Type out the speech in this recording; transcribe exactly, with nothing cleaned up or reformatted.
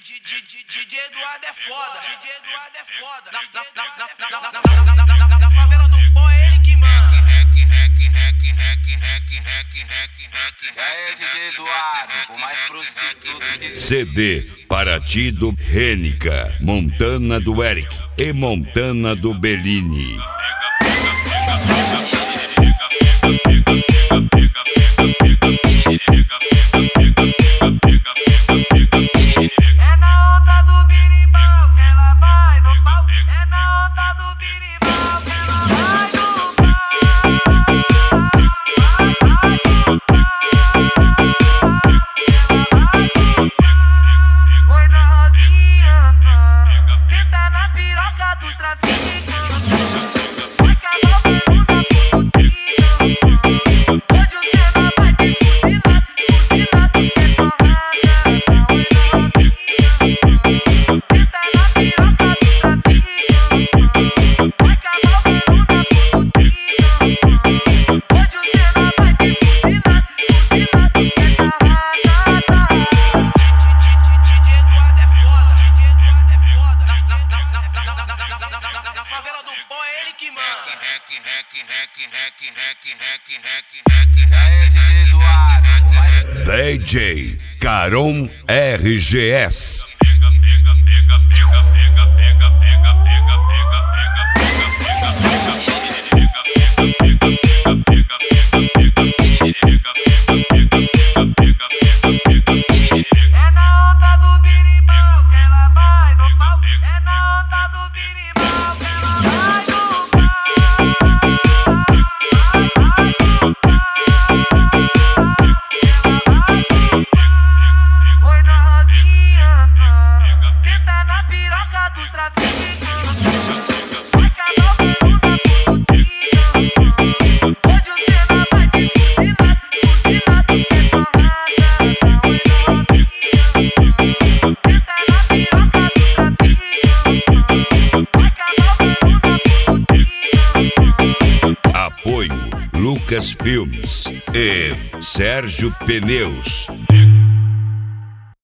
D J Eduardo é foda, D J Eduardo é foda. Na, na, na, na, na, na, na, na favela do pó é ele que manda. E aí, D J Eduardo, o mais prostituto que... C D Paraty do Rênica, Montana do Eric e Montana do Bellini. É na onda do birimbau que ela vai no pau. É na onda do birimbau que ela vai no pau. Oi novinha, senta na piroca dos traficantes. Vai acabar o mundo da putinha. Hoje o tema vai te fuzilar, fuzilar porque só D J Caron R G S. É na onda do birimbau que ela vai no pau. É na onda do birimbau que ela vai no pau. Oi novinha, senta na piroca dos traficantes. Vai acabar o mundo da putinha. Hoje o tema vai te fuzilar, fuzilar porque só rata. Apoio Lucas Filmes e Sérgio Pneus.